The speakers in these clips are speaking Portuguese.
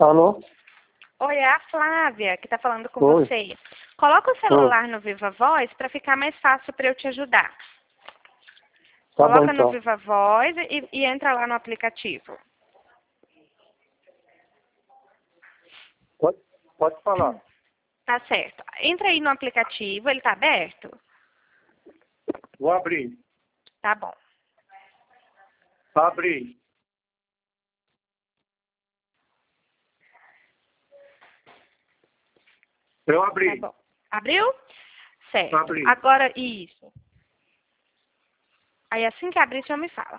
Alô? Oi, é a Flávia que está falando com Oi. você. Coloca o celular no Viva Voz para ficar mais fácil para eu te ajudar. Tá bom, Coloca no então. Viva Voz e entra lá no aplicativo. Pode falar. Tá certo. Entra aí no aplicativo, ele tá aberto? Vou abrir. Tá bom. Abri. Eu Tá abri. bom. Abriu? Certo. Abri. Agora, isso. Aí assim que abrir, o senhor me fala.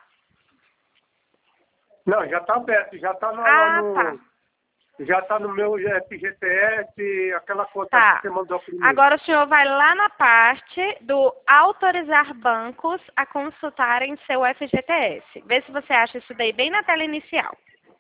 Não, já está aberto. Já está Ah, tá. Já está no meu FGTS, aquela conta Tá. que você mandou primeiro. Agora o senhor vai lá na parte do autorizar bancos a consultarem seu FGTS. Vê se você acha isso daí bem na tela inicial.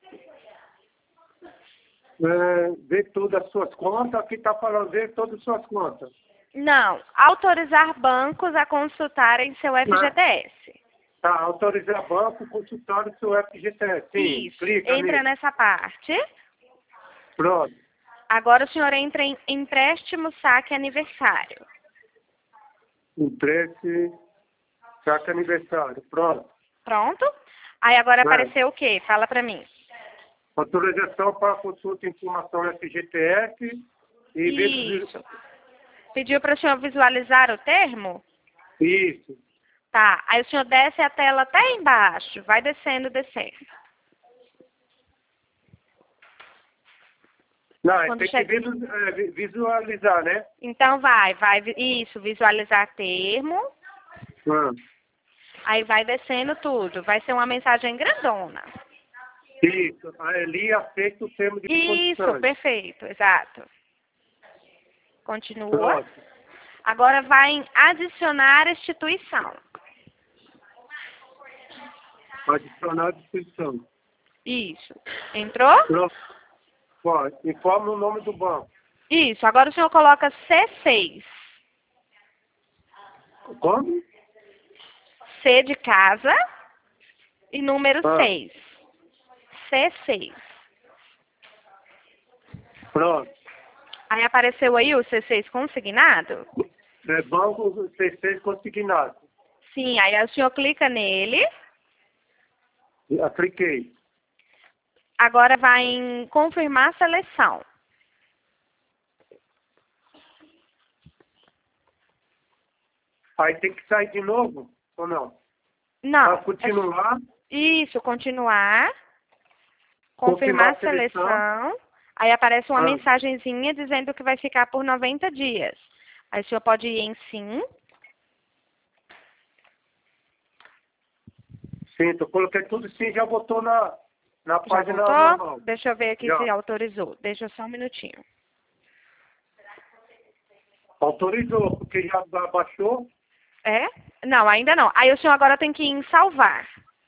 Ver todas as suas contas. Aqui está falando ver todas as suas contas. Não, autorizar bancos a consultarem seu FGTS. Tá, autorizar banco, consultar o seu FGTS. Sim, Isso. clica Entra nele. nessa parte. Pronto. Agora o senhor entra em empréstimo saque aniversário. Empreste, saque aniversário. Pronto. Pronto? Aí agora É. apareceu o quê? Fala pra mim. Autorização para consulta e informação FGTS e Isso. Pediu para o senhor visualizar o termo? Isso. Tá. Aí o senhor desce a tela até embaixo. Vai descendo, descendo. Não, Quando tem chega... que visualizar, né? Então isso, visualizar termo. Aí vai descendo tudo. Vai ser uma mensagem grandona. Isso. Ali aceita o termo de Isso, condições. perfeito, exato. Continua. Pronto. Agora vai em adicionar instituição. Adicionar a descrição. Isso. Entrou? Pronto. Pode. Informa o nome do banco. Isso. Agora o senhor coloca C6. Como? C de casa e número 6. C6. Pronto. Aí apareceu aí o C6 consignado? É banco C6 consignado. Sim, aí o senhor clica nele. Cliquei. Agora vai em confirmar a seleção. Aí tem que sair de novo ou não? Não. Para continuar. Isso, continuar. Confirmar a seleção. Aí aparece uma mensagenzinha dizendo que vai ficar por 90 dias. Aí o senhor pode ir em sim. Sim, eu coloquei tudo sim, já botou na Já página voltou? normal. Deixa eu ver aqui Já. se autorizou. Deixa só um minutinho. Autorizou, porque já baixou. É? Não, ainda não. Aí o senhor agora tem que ir em salvar.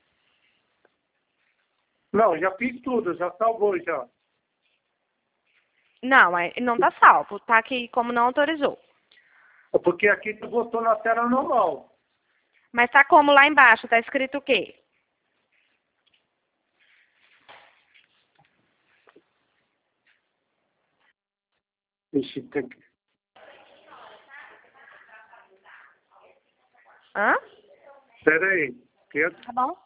Não, já fiz tudo, já salvou já. Não, não tá salvo. Tá aqui como não autorizou. Porque aqui tu botou na tela normal. Mas tá como lá embaixo? Tá escrito o quê? Ixi, tem que... Hã? Espera aí. Que... Tá bom.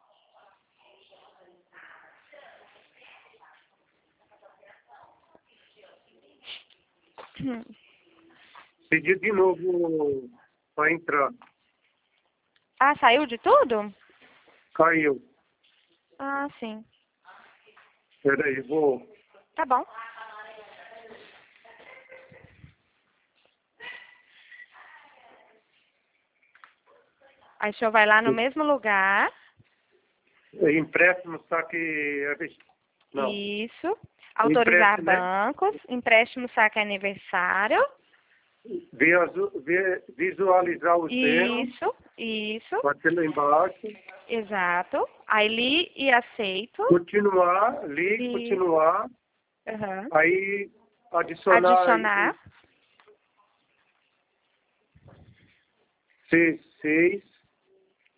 Pedi de novo para entrar. Ah, saiu de tudo? Caiu. Ah, sim. Espera aí, vou... Tá bom. Aí o senhor vai lá no mesmo lugar. Empréstimo, saque... Não. Isso. Autorizar Empréstimo, né? bancos. Empréstimo saque aniversário. Visualizar o termo. Isso. Bater lá embaixo. Exato. Aí li e aceito. Continuar, continuar. Uhum. Aí adicionar. C6.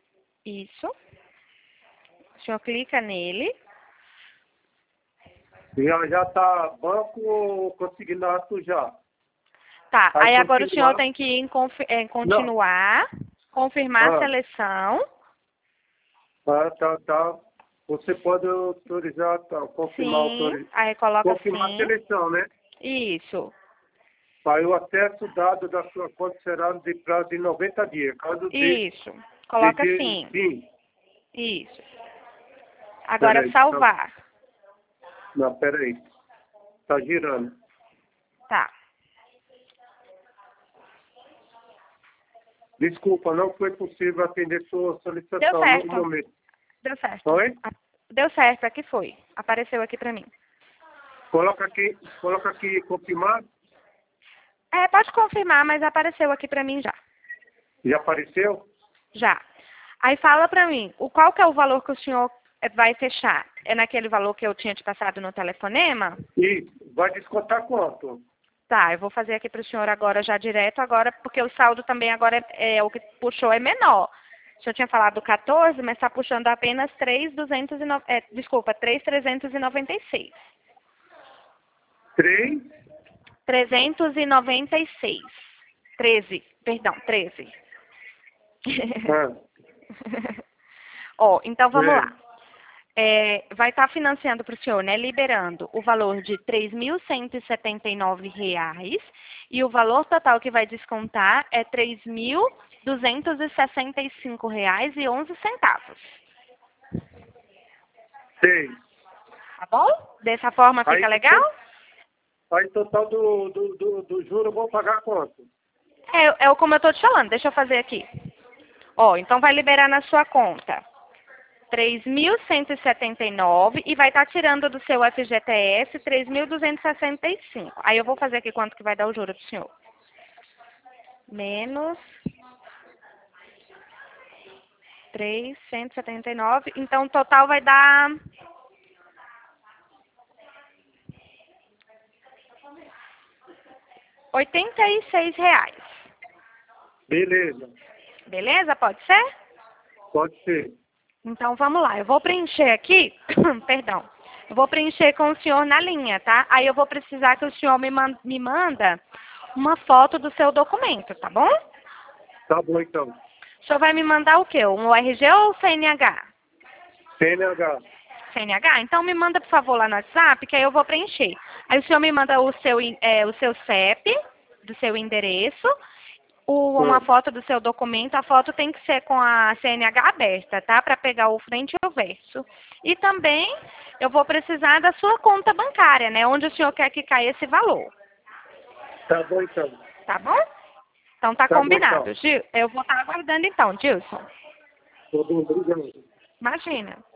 Isso. O senhor clica nele. Já está banco ou consignato já? Tá, aí agora o continuar. senhor tem que ir em continuar, confirmar a seleção. Tá. Você pode autorizar, confirmar, Sim, aí coloca confirmar sim. a seleção, né? Isso. Aí o acesso dado da sua conta será de prazo de 90 dias. Caso Isso. Coloca sim. Isso. Agora salvar. Não, peraí. Tá girando. Tá. Desculpa, não foi possível atender sua solicitação Deu certo. no momento. Deu certo. Oi? Deu certo, aqui foi. Apareceu aqui pra mim. Coloca aqui confirmar. Pode confirmar, mas apareceu aqui pra mim já. Já apareceu? Já. Aí fala pra mim, qual que é o valor que o senhor vai fechar? É naquele valor que eu tinha te passado no telefonema? E vai descontar quanto? Tá, eu vou fazer aqui pro senhor agora já direto, agora, porque o saldo também agora o que puxou é menor. O senhor tinha falado 14, mas está puxando apenas 3.396. 3? 396. 13, perdão, 13. Ó, então vamos lá. Vai estar financiando para o senhor, né, liberando o valor de R$ 3.179 e o valor total que vai descontar é R$ 3.265,11. Sei. Tá bom? Dessa forma fica legal? Aí total do juro eu vou pagar quanto? Como eu estou te falando, deixa eu fazer aqui. Ó, então vai liberar na sua conta 3.179 e vai estar tirando do seu FGTS 3.265. Aí eu vou fazer aqui quanto que vai dar o juro pro senhor. Menos 3.179. Então o total vai dar R$ 86. Beleza. Beleza? Pode ser? Pode ser. Então vamos lá, eu vou preencher aqui, perdão, eu vou preencher com o senhor na linha, tá? Aí eu vou precisar que o senhor me manda uma foto do seu documento, tá bom? Tá bom então. O senhor vai me mandar o quê? Um RG ou CNH? CNH. CNH? Então me manda, por favor, lá no WhatsApp, que aí eu vou preencher. Aí o senhor me manda o seu CEP, do seu endereço, uma foto do seu documento. A foto tem que ser com a CNH aberta, tá? Para pegar o frente e o verso. E também eu vou precisar da sua conta bancária, né? Onde o senhor quer que caia esse valor. Tá bom então. Tá bom? Então tá combinado. Bom, então. Gil, eu vou estar aguardando então, Gilson. Tá bom, obrigado. Imagina.